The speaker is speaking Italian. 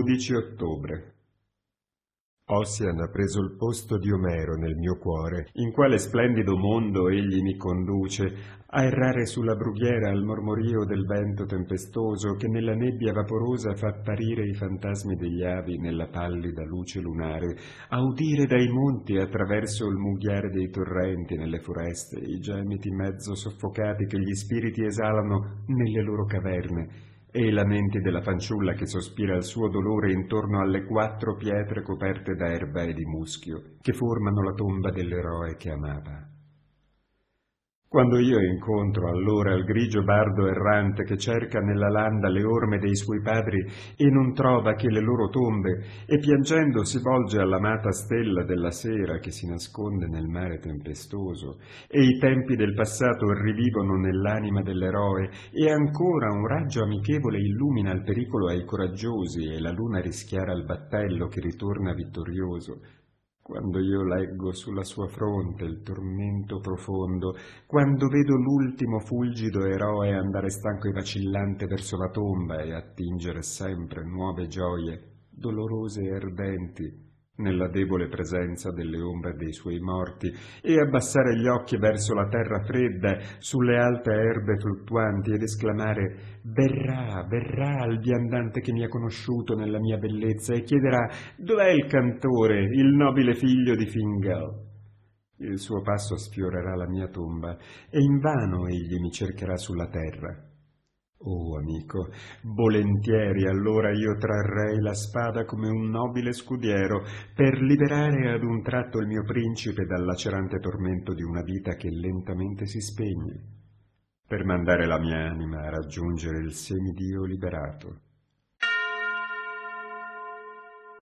12 ottobre. Ossian ha preso il posto di Omero nel mio cuore, in quale splendido mondo egli mi conduce, a errare sulla brughiera al mormorio del vento tempestoso che nella nebbia vaporosa fa apparire i fantasmi degli avi nella pallida luce lunare, a udire dai monti attraverso il mugghiare dei torrenti nelle foreste i gemiti mezzo soffocati che gli spiriti esalano nelle loro caverne, e i lamenti della fanciulla che sospira il suo dolore intorno alle 4 pietre coperte d'erba e di muschio che formano la tomba dell'eroe che amava. Quando io incontro allora il grigio bardo errante che cerca nella landa le orme dei suoi padri e non trova che le loro tombe, e piangendo si volge all'amata stella della sera che si nasconde nel mare tempestoso, e i tempi del passato rivivono nell'anima dell'eroe, e ancora un raggio amichevole illumina il pericolo ai coraggiosi e la luna rischiara il battello che ritorna vittorioso. Quando io leggo sulla sua fronte il tormento profondo, quando vedo l'ultimo fulgido eroe andare stanco e vacillante verso la tomba e attingere sempre nuove gioie, dolorose e ardenti, nella debole presenza delle ombre dei suoi morti, e abbassare gli occhi verso la terra fredda, sulle alte erbe fluttuanti, ed esclamare: «Verrà, verrà il viandante che mi ha conosciuto nella mia bellezza e chiederà: dov'è il cantore, il nobile figlio di Fingal?» Il suo passo sfiorerà la mia tomba, e invano egli mi cercherà sulla terra. Oh, amico, volentieri allora io trarrei la spada come un nobile scudiero per liberare ad un tratto il mio principe dal lacerante tormento di una vita che lentamente si spegne, per mandare la mia anima a raggiungere il semidio liberato.